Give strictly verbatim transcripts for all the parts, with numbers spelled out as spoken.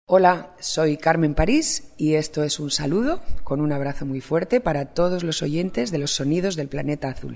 Hola, soy Carmen París y esto es un saludo con un abrazo muy fuerte para todos los oyentes de los sonidos del planeta azul.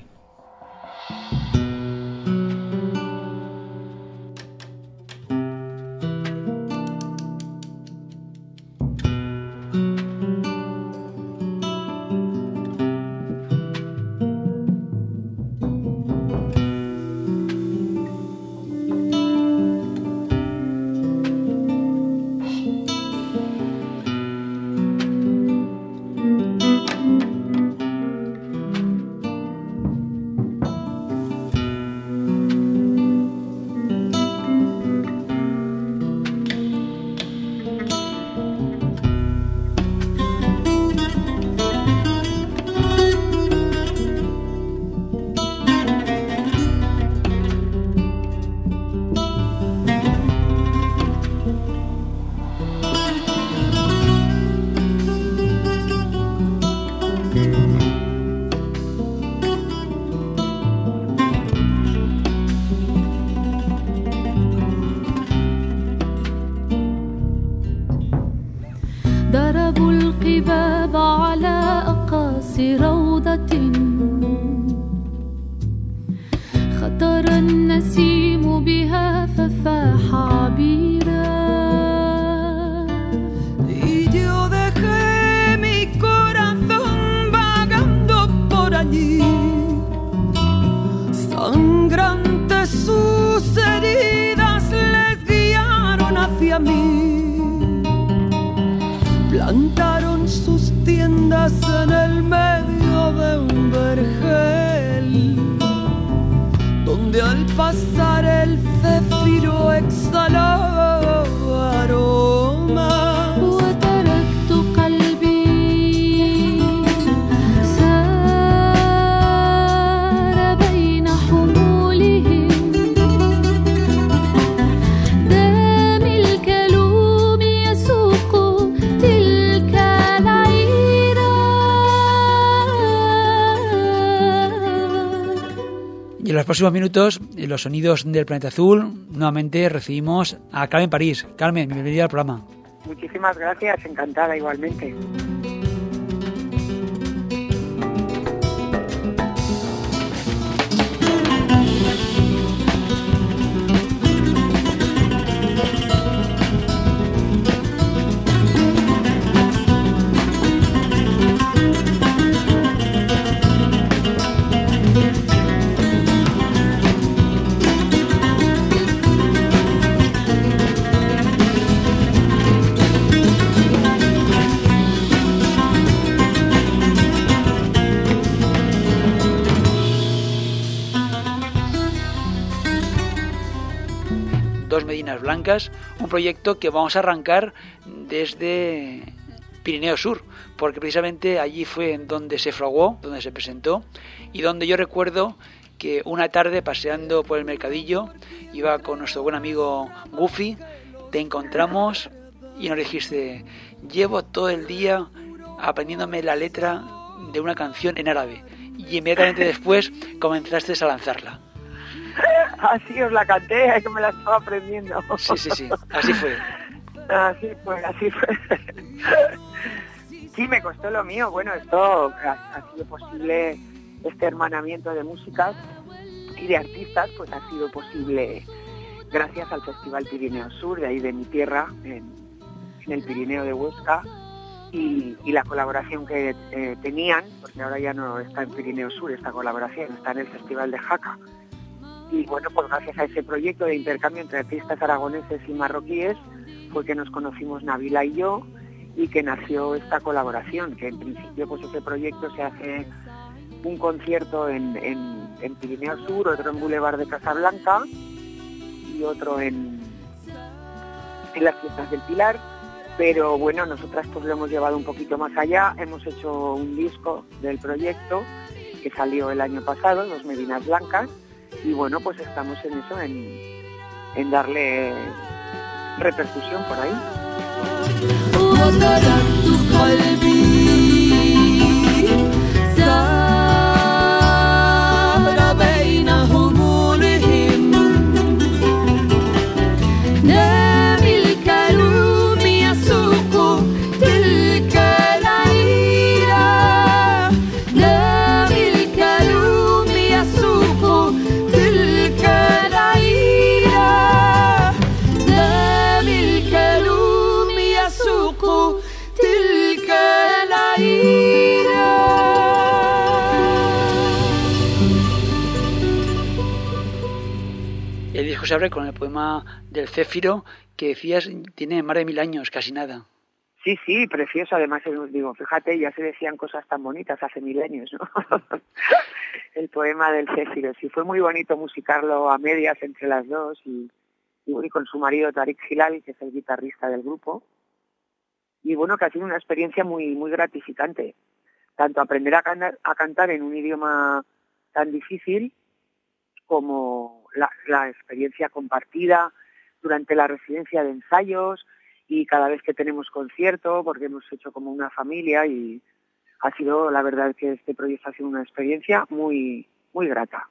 ضربوا القباب على أقاصي روضة خطر النسيم بها ففاح عبيرا Y yo dejé mi corazón vagando por allí, sangrantes sus heridas les guiaron hacia mí. Plantaron sus tiendas en el medio de un vergel, donde al pasar el céfiro exhaló aromas. وتركت قلبي سار بين حمولهم دام الكلوم يسوق تلك العيرة. Y en los próximos minutos, en los sonidos del planeta azul, nuevamente recibimos a Carmen París. Carmen, bienvenida al programa. Muchísimas gracias, encantada igualmente. Dos Medinas Blancas, un proyecto que vamos a arrancar desde Pirineo Sur, porque precisamente allí fue donde se fraguó, donde se presentó, y donde yo recuerdo que una tarde paseando por el mercadillo, iba con nuestro buen amigo Goofy, te encontramos y nos dijiste: llevo todo el día aprendiéndome la letra de una canción en árabe, y inmediatamente después comenzaste a lanzarla. Así os la canté, es que me la estaba aprendiendo. Sí, sí, sí, así fue. Así fue, así fue. Sí, me costó lo mío. Bueno, esto ha, ha sido posible, este hermanamiento de músicas y de artistas, pues ha sido posible gracias al Festival Pirineo Sur, de ahí de mi tierra, en, en el Pirineo de Huesca, y, y la colaboración que eh, tenían, porque ahora ya no está en Pirineo Sur esta colaboración, está en el Festival de Jaca. Y bueno, pues gracias a ese proyecto de intercambio entre artistas aragoneses y marroquíes fue que nos conocimos Nabila y yo, y que nació esta colaboración, que en principio pues ese proyecto se hace un concierto en, en, en Pirineo Sur, otro en Boulevard de Casablanca y otro en, en las fiestas del Pilar, pero bueno, nosotras pues lo hemos llevado un poquito más allá, hemos hecho un disco del proyecto que salió el año pasado, Dos Medinas Blancas, y bueno, pues estamos en eso, en, en darle repercusión por ahí. نام الكلوم José Abre, con el poema del Céfiro, que decías tiene más de mil años, casi nada. Sí, sí, precioso. Además, digo, fíjate, ya se decían cosas tan bonitas hace milenios, ¿no? El poema del Céfiro. Sí, fue muy bonito musicarlo a medias entre las dos y, y con su marido Tariq Hilal, que es el guitarrista del grupo. Y bueno, que ha sido una experiencia muy, muy gratificante. Tanto aprender a cantar, a cantar en un idioma tan difícil como la, la experiencia compartida durante la residencia de ensayos y cada vez que tenemos concierto, porque hemos hecho como una familia y ha sido, la verdad, que este proyecto ha sido una experiencia muy, muy grata.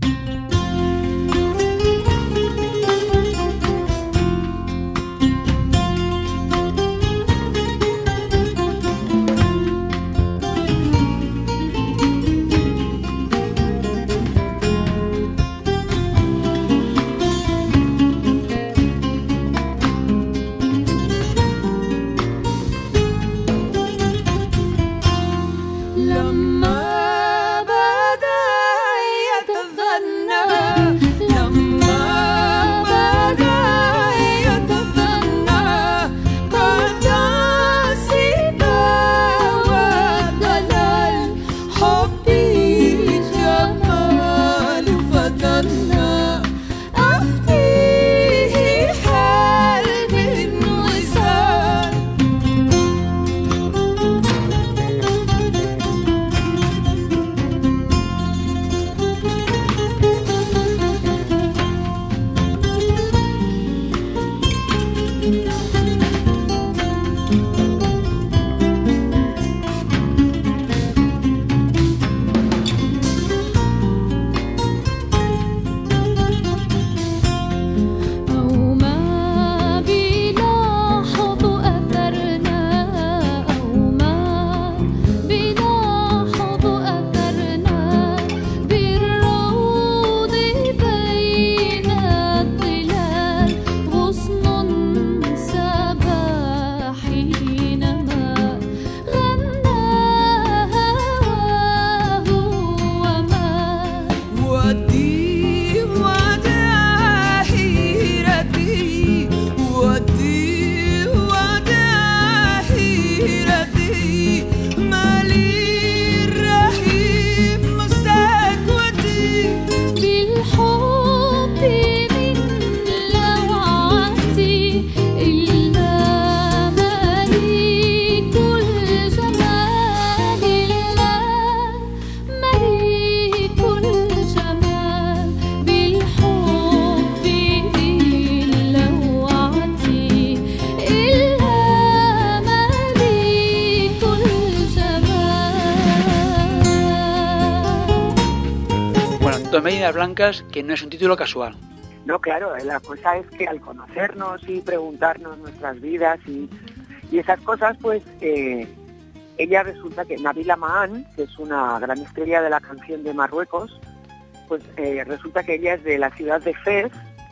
Dos Medinas Blancas, que no es un título casual. No, claro, la cosa es que al conocernos y preguntarnos nuestras vidas y, y esas cosas, pues eh, ella resulta que Nabila Mahan, que es una gran estrella de la canción de Marruecos, pues eh, resulta que ella es de la ciudad de Fez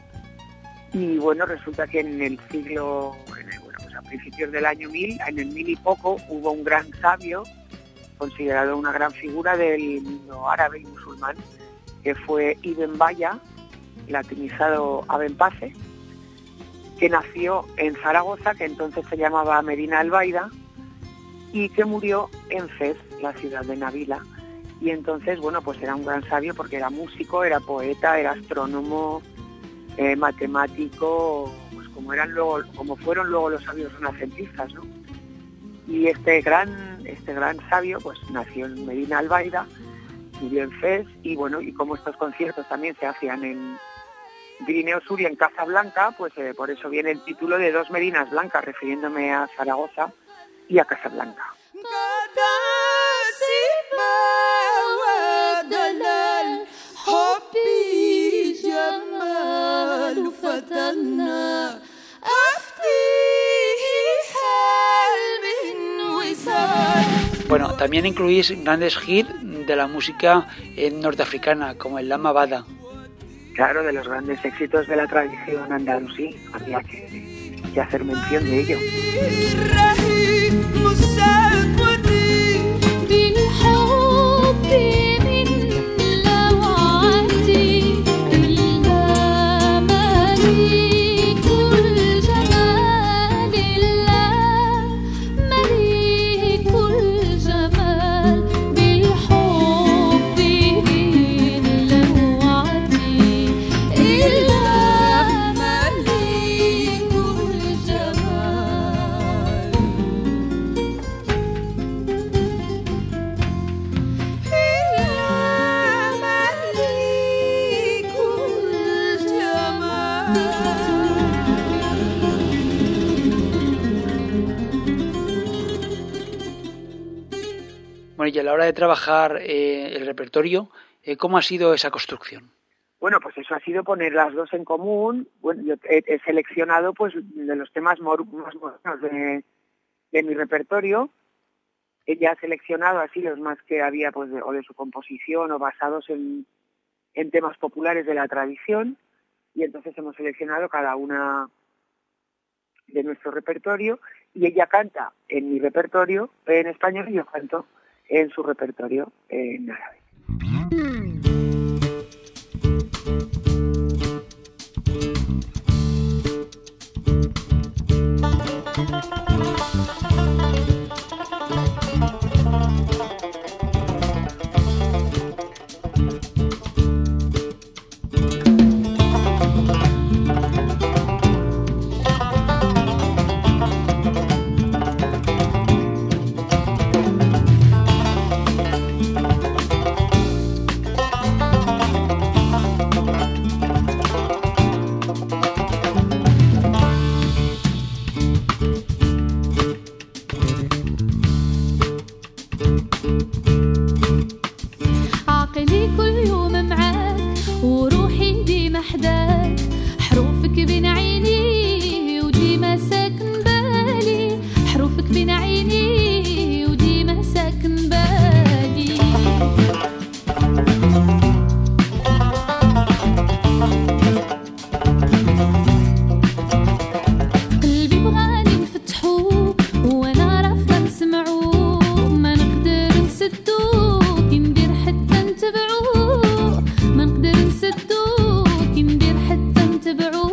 y bueno, resulta que en el siglo, en el, bueno, pues a principios del año mil, en el mil y poco, hubo un gran sabio, considerado una gran figura del mundo árabe y musulmán, que fue Ibn Baya, latinizado Abenpase, que nació en Zaragoza, que entonces se llamaba Medina Albaida, y que murió en Fez, la ciudad de Nabila. Y entonces, bueno, pues era un gran sabio porque era músico, era poeta, era astrónomo, eh, matemático, pues como eran luego, como fueron luego los sabios renacentistas, ¿no? Y este gran, este gran sabio, pues nació en Medina Albaida, vivió en Fez, y bueno, y como estos conciertos también se hacían en Pirineo Sur y en Casablanca, pues eh, por eso viene el título de Dos Medinas Blancas, refiriéndome a Zaragoza y a Casablanca. Bueno, también incluís grandes hits de la música norteafricana, como el Lama Bada. Claro, de los grandes éxitos de la tradición andalusí, había que, que hacer mención de ello. Bueno, y a la hora de trabajar eh, el repertorio, eh, ¿cómo ha sido esa construcción? Bueno, pues eso ha sido poner las dos en común. Bueno, yo he, he seleccionado pues de los temas mor- más modernos de, de mi repertorio. Ella ha seleccionado así los más que había pues de, o de su composición o basados en, en temas populares de la tradición, y entonces hemos seleccionado cada una de nuestro repertorio y ella canta en mi repertorio en español y yo canto en su repertorio en árabe. عقلي كل يوم معاك وروحي ديما حداك، حروفك بين عيني وديما ساكن بالي، حروفك بين عيني وديما ساكن بالي. قلبي بغاني نفتحو وانا رافضه نسمعو، ما نقدر نسدو كي ندير حتى نتبعو، ما نقدر نسدو كي ندير حتى نتبعو.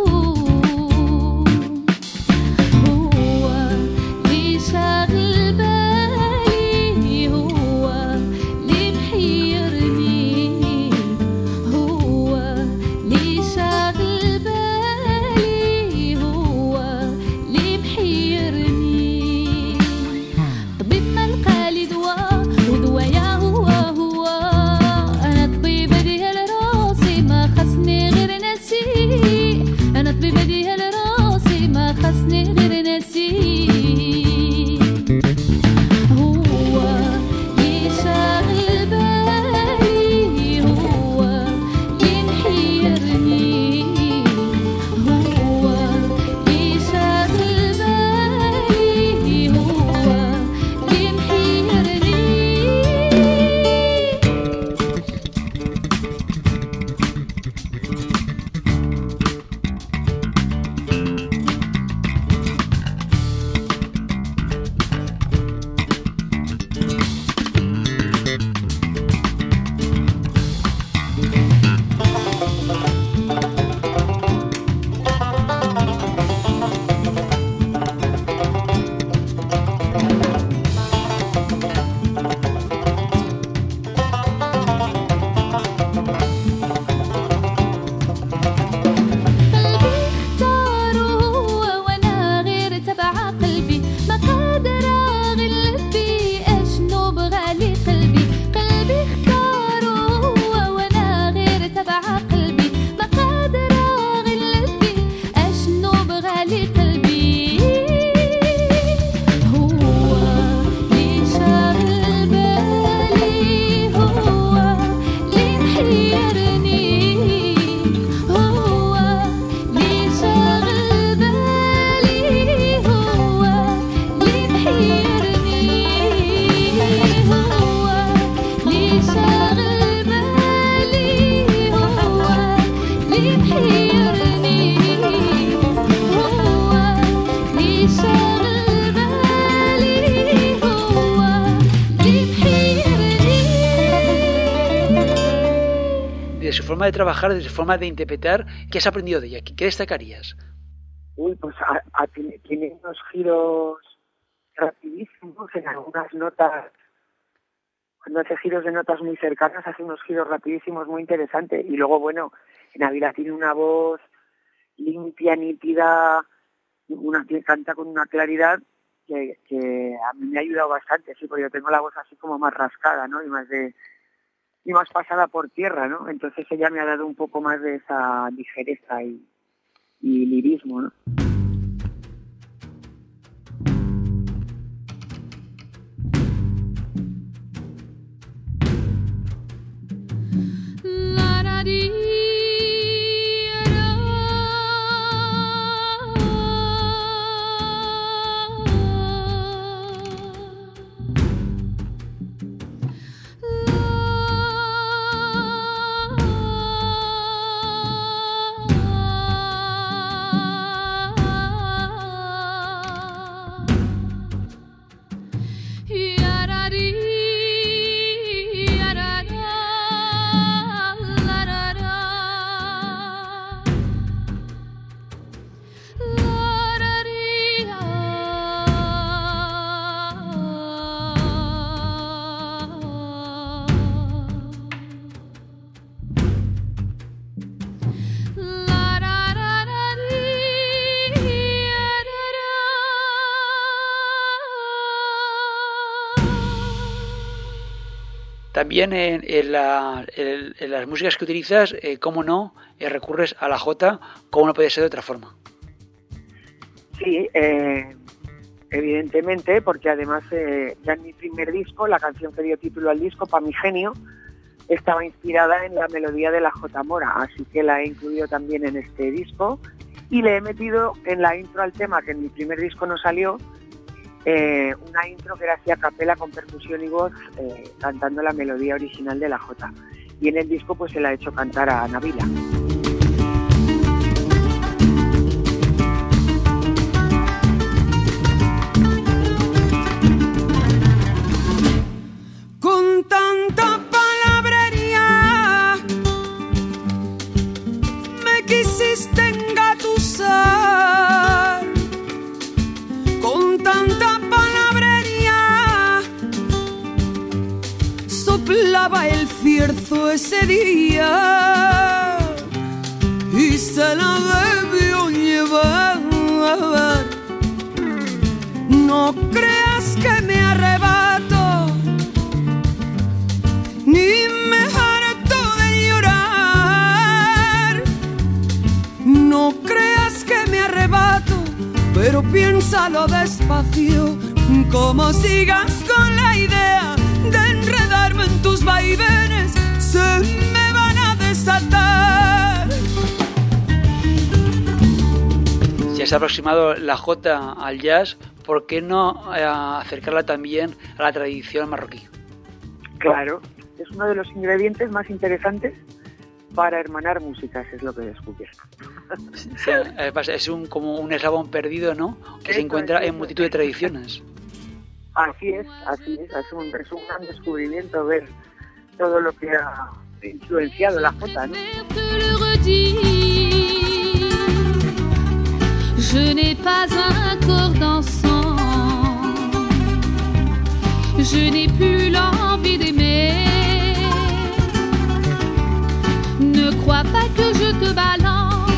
هو اللي شاغل بالي، هو اللي محيرني، هو اللي شاغل بالي، هو اللي محيرني. طبيب ما لقالي دواء ودوايا هو هو، انا طبيبة ديال راسي ما خصني غير ناسي، انا طبيبة ديال راسي ما خصني غير ناسي. هو اللي شاغل بالي، هو اللي محيرني، هو اللي شاغل بالي، هو اللي محيرني. قلبي اختاره هو وانا غير تبع قلبي، ما قادرة غلبي اشنو بغالي قلبي. قلبي اختاره هو وانا غير تبع قلبي، ما قادرة غلبي اشنو بغالي قلبي. هو اللي شاغل بالي، هو اللي محيرني، هو اللي شاغل بالي، هو اللي محيرني، هو اللي شاغل بالي، هو اللي محيرني، هو اللي شاغل بالي، هو اللي محيرني. De su forma de trabajar, de su forma de interpretar, ¿qué has aprendido de ella? ¿Qué destacarías? Uy, pues a- a- tiene, tiene unos giros rapidísimos en algunas notas. Cuando hace giros de notas muy cercanas, hace unos giros rapidísimos muy interesantes. Y luego, bueno, en Ávila tiene una voz limpia, nítida, una, canta con una claridad que, que a mí me ha ayudado bastante, sí, porque yo tengo la voz así como más rascada, ¿no? Y más de y más pasada por tierra, ¿no? Entonces ella me ha dado un poco más de esa ligereza y, y lirismo, ¿no? También en, en, la, en, en las músicas que utilizas, eh, cómo no, eh, recurres a la jota, cómo no puede ser de otra forma. Sí, eh, evidentemente, porque además eh, ya en mi primer disco, la canción que dio título al disco, Pa' mi genio, estaba inspirada en la melodía de la jota mora, así que la he incluido también en este disco y le he metido en la intro al tema, que en mi primer disco no salió, eh, una intro que era así a capela con percusión y voz, eh, cantando la melodía original de la jota. Y en el disco pues se la he hecho cantar a Nabila. Con tanta palabrería me quisiste engatusar, con tanta palabrería soplaba el cierzo ese día y se la debió llevar. No creas que me arrebato ni me harto de llorar. No creas que me arrebato, pero piénsalo despacio. Como sigas con la idea de enredarme en tus vaivenes, se me van a desatar. Si has aproximado la jota al jazz, ¿por qué no eh, acercarla también a la tradición marroquí? Claro, es uno de los ingredientes más interesantes para hermanar músicas, es lo que descubrí. Sí, es un, como un eslabón perdido, ¿no? Que Eso se encuentra es, en multitud de tradiciones. Así es, así es, es un, es un gran descubrimiento ver todo lo que ha influenciado la jota, ¿no? Je n'ai pas un corps dansant, je n'ai plus l'envie d'aimer. Ne crois pas que je te balance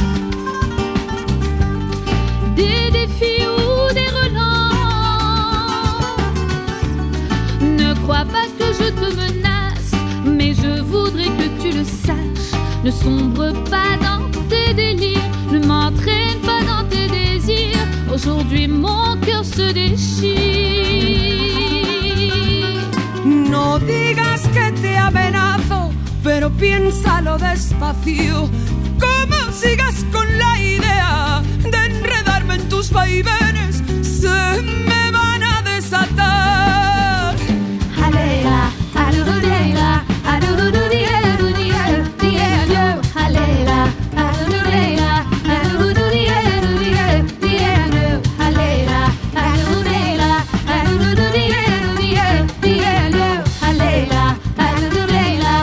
des défis ou des relances. Ne crois pas que je te menace, mais je voudrais que tu le saches. Ne sombre pas dans tes délires, ne m'entraîne pas dans tes désirs. Aujourd'hui mon cœur se déchire. No digas que te amenazo, pero piénsalo despacio. Como sigas con la idea de enredarme en tus vaivenes, se me van a desatar. Halela, alurudela, alurudela, alurudela, halela, alurudela, alurudela, halela, alurudela, alurudela, halela, alurudela,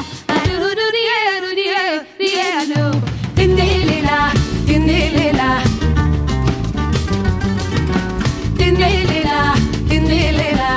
alurudela, tindelela, tindelela, tindelela, tindelela.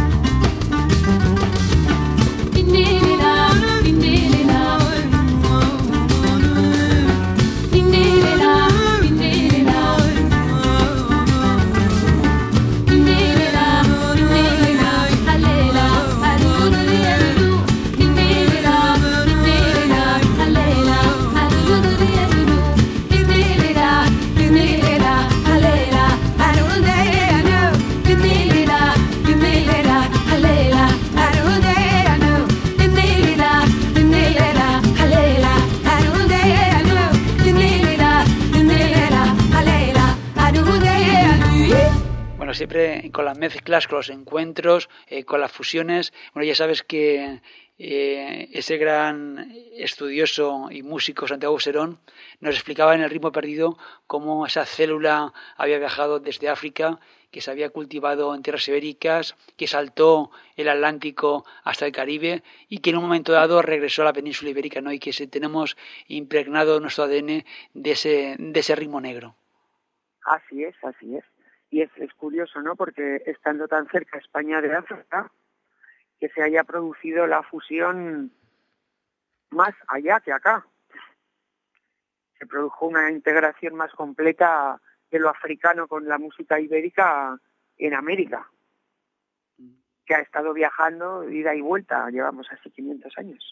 Siempre con las mezclas, con los encuentros, eh, con las fusiones. Bueno, ya sabes que eh, ese gran estudioso y músico Santiago Serón nos explicaba en El ritmo perdido cómo esa célula había viajado desde África, que se había cultivado en tierras ibéricas, que saltó el Atlántico hasta el Caribe y que en un momento dado regresó a la península ibérica, ¿no? Y que se, tenemos impregnado nuestro A D N de ese, de ese ritmo negro. Así es, así es. Y es, es curioso, ¿no? Porque estando tan cerca España de África, que se haya producido la fusión más allá que acá. Se produjo una integración más completa de lo africano con la música ibérica en América. que ha estado viajando ida y vuelta, llevamos así quinientos años.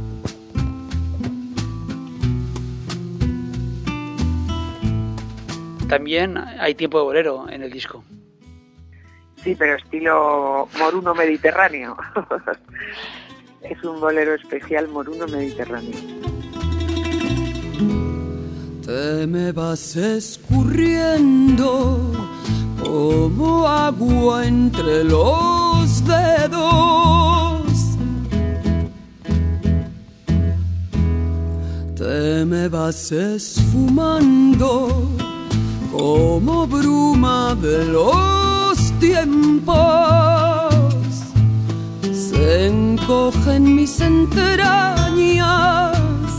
También hay tiempo de bolero en el disco. Sí, pero estilo moruno mediterráneo. Es un bolero especial moruno mediterráneo. Te me vas escurriendo como agua entre los dedos. Te me vas esfumando como bruma de los tiempos. Se encogen mis entrañas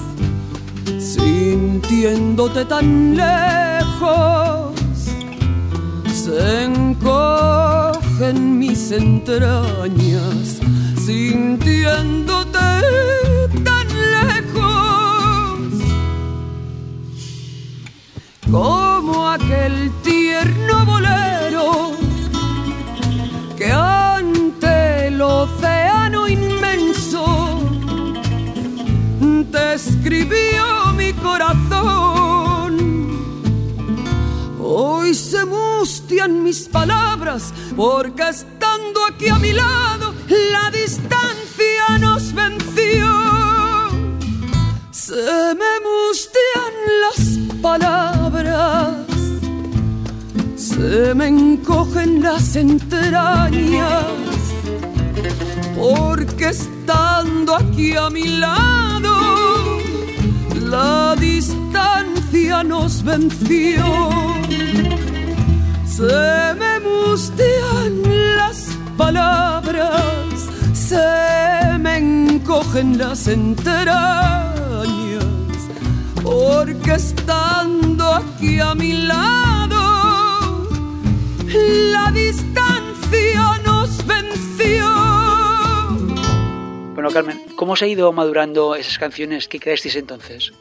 sintiéndote tan lejos. Se encogen mis entrañas sintiéndote tan lejos, como aquel tierno bolero que ante el océano inmenso te escribió mi corazón. Hoy se mustian mis palabras porque estando aquí a mi lado la distancia nos venció. Se me mustian las palabras, se me encogen las entrañas, porque estando aquí a mi lado la distancia nos venció. Se me mustian las palabras, se me encogen las entrañas, porque estando aquí a mi lado la distancia nos venció. Bueno, Carmen, ¿cómo se ha ido madurando esas canciones que creasteis entonces?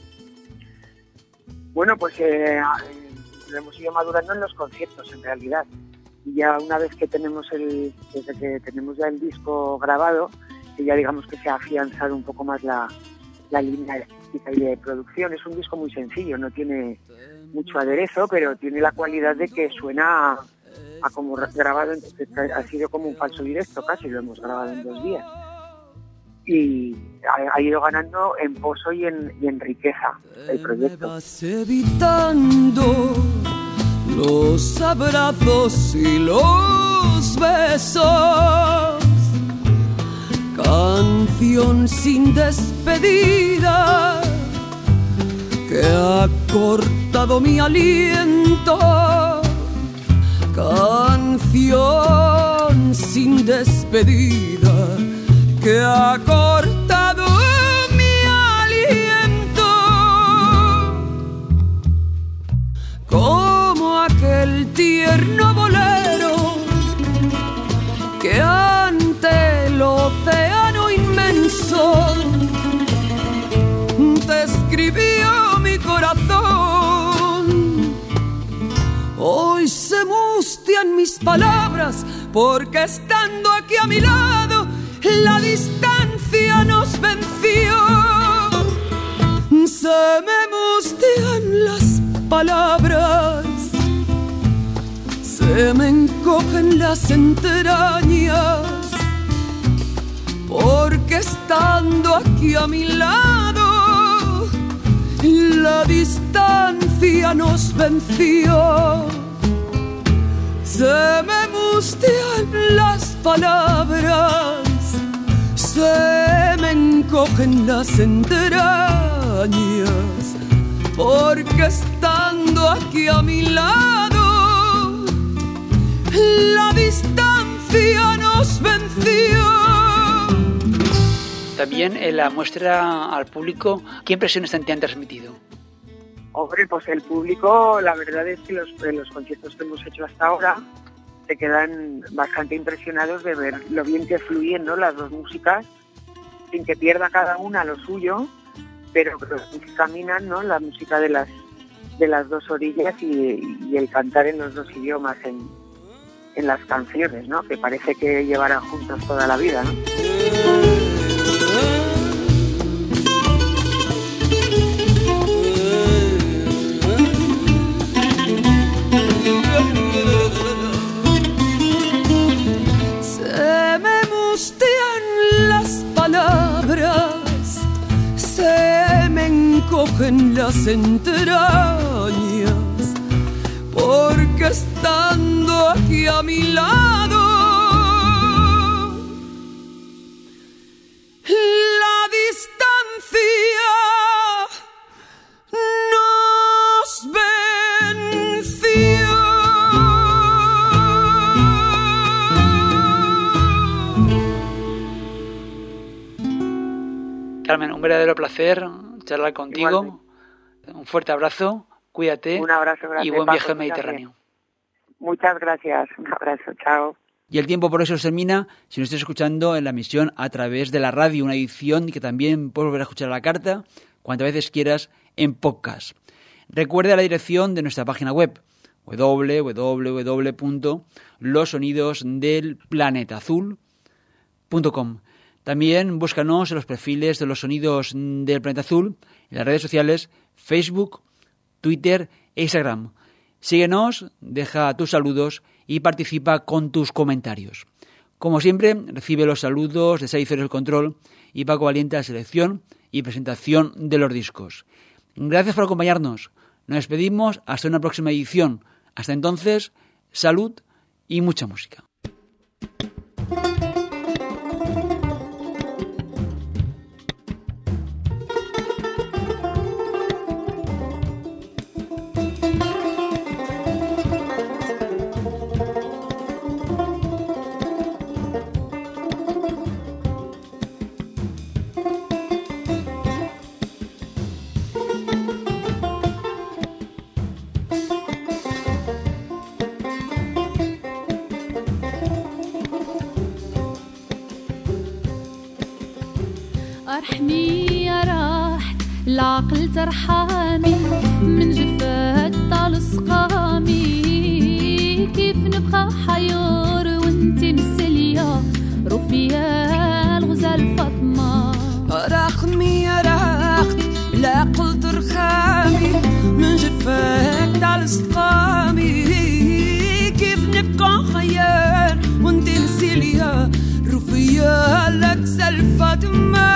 Bueno, pues eh, lo hemos ido madurando en los conciertos, en realidad. Y ya una vez que tenemos el, desde que tenemos ya el disco grabado, que ya digamos que se ha afianzado un poco más la, la línea estética y de producción. Es un disco muy sencillo, no tiene mucho aderezo, pero tiene la cualidad de que suena a, a como grabado, ha sido como un falso directo casi, lo hemos grabado en dos días. Y ha, ha ido ganando en pozo y en, y en riqueza el proyecto. Vas evitando los abrazos y los besos, canción sin despedida que ha cortado mi aliento, canción sin despedida que ha cortado mi aliento, como aquel tierno bolero que ante el océano inmenso te escribió mi corazón. Hoy se mustian mis palabras porque estando aquí a mi lado la distancia nos venció. Se me mustian las palabras, se me encogen las entrañas, porque estando aquí a mi lado la distancia nos venció. Se me mustian las palabras, se me encogen las entrañas, porque estando aquí a mi lado la distancia nos venció. También en la muestra al público, ¿qué impresiones te han transmitido? Hombre, pues el público, la verdad es que los, los conciertos que hemos hecho hasta ahora se quedan bastante impresionados de ver lo bien que fluyen, ¿no?, las dos músicas, sin que pierda cada una lo suyo, pero que caminan, ¿no?, la música de las de las dos orillas y, y el cantar en los dos idiomas, en, en las canciones, ¿no? Que parece que llevarán juntos toda la vida, ¿no? Se me mustian las palabras, se me encogen las entrañas, porque estando aquí a mi lado, la distancia nos venció. Carmen, un verdadero placer charlar contigo. Igualmente. Un fuerte abrazo, cuídate. Un abrazo, gracias, y buen Paco, viaje al Mediterráneo. Muchas gracias, un abrazo, chao. Y el tiempo por eso se termina si nos estás escuchando en la emisión a través de la radio, una edición que también puedes volver a escuchar a la carta cuantas veces quieras en podcast. Recuerda la dirección de nuestra página web, doble u doble u doble u punto los sonidos del planeta azul punto com. También búscanos en los perfiles de Los Sonidos del Planeta Azul, en las redes sociales Facebook, Twitter e Instagram. Síguenos, deja tus saludos y participa con tus comentarios. Como siempre, recibe los saludos de Saifer el Control y Paco Valiente a la selección y presentación de los discos. Gracias por acompañarnos. Nos despedimos hasta una próxima edición. Hasta entonces, salud y mucha música. ارحمي يا راحت العقل ترحمي من جفاك طال سقامي كيف نبقى حيور وانتي مسلية رفيا الغزال فاطمة رحمي يا راحت العقل ترحمي من جفاك طال سقامي كيف نبقى حيور وانتي مسلية رفيا الغزال فاطمة.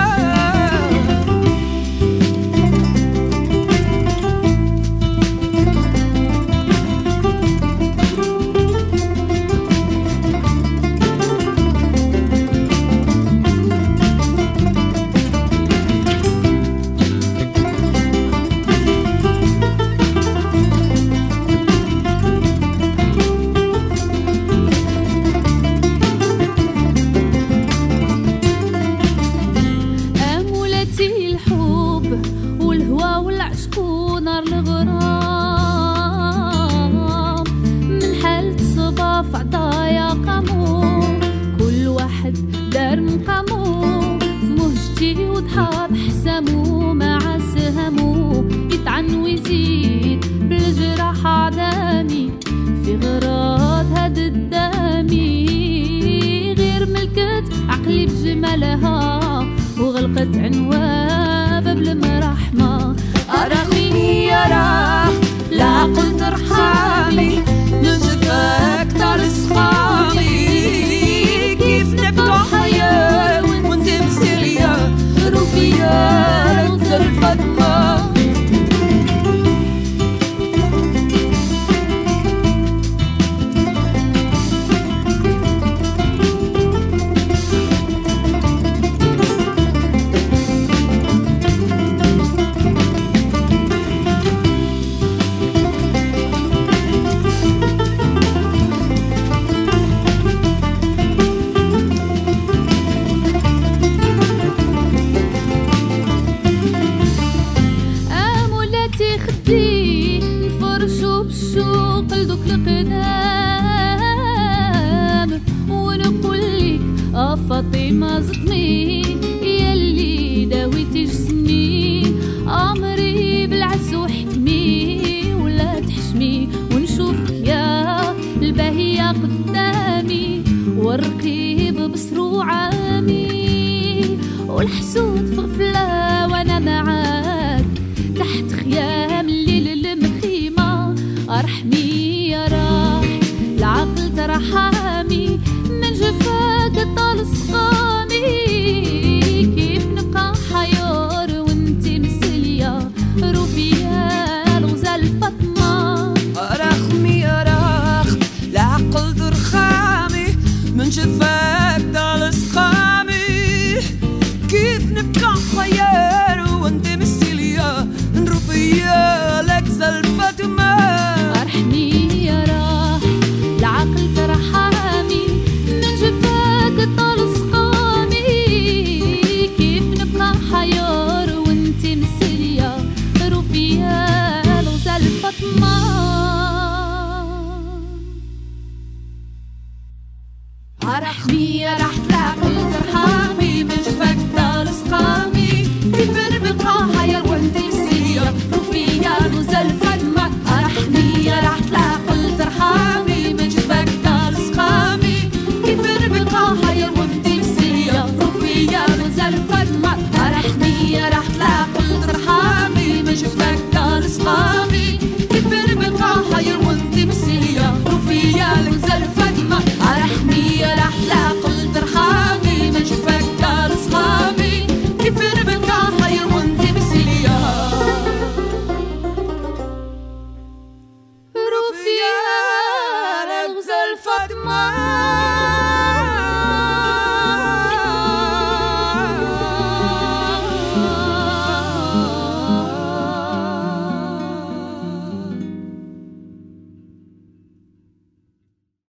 وغلقت عنواب بالمرحمة أرخني يا راح لا قلت ارحمي نزفك طال سخامي كيف نبقى حياة وانت مسلية رفيا رجل فاطمة. فاطمة زطني يلي داويتي جسمي عمري بالعز وحكمي ولا تحشمي ونشوفك يا الباهية قدام والركيب بصرو عامي والحسود في غفلة وانا معاك تحت خيام الليل المخيمة ارحمي يا راح العقل ترحامي من جفاك طال سقامي كيف نبقى حيار وانتي مسلية روفيا الغزال فاطمة رخمي يا رخ العقل ترخامي من جفاك طال سقامي كيف نبقى حيار وانتي مسلية روفيا الغزال فاطمة ارحمي يا راح العقل ترحامي من جفاك طال سقامي كيف نبقى حيار وانتي مسلية روفيا الغزال فاطمة ارحمي يا راح العقل ترحامي من جفاك طال سقامي كيف نبقى حيار وانتي مسلية روفيا الغزال فاطمة ارحمي يا راح العقل ترحامي من جفاك طال سقامي كيف نبقى حيار وانتي مسلية روفيا الغزال فاطمة ارحمي يا راح العقل ترحامي من جفاك طال سقامي كيف نبقى حيار وانتي مسلية روفيا الغزال فاطمة ارحمي يا راح العقل ترحامي من جفاك طال سقامي كيف نبقى حيار وانتي مسلية روفيا الغزال فاطمة